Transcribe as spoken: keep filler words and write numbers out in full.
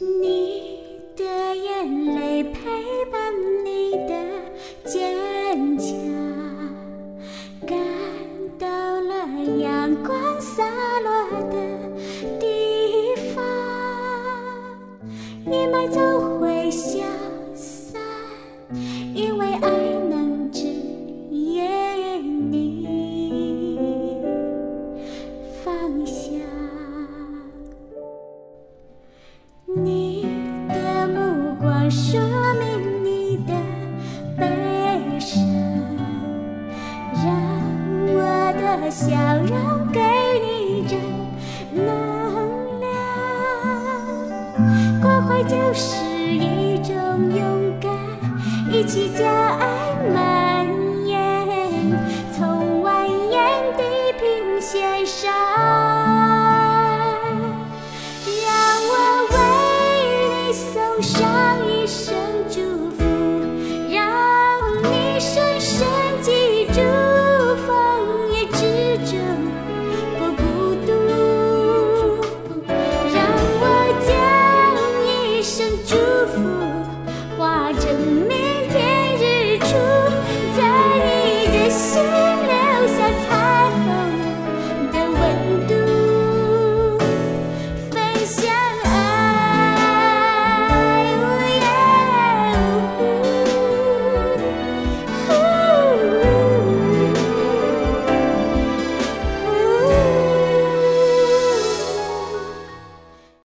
你的眼泪陪伴你的坚强，感到了阳光洒落的地方，阴霾就会消散，因为爱能指引你方向。你的目光说明你的悲伤，让我的笑容给你正能量。关怀就是一种勇敢，一起加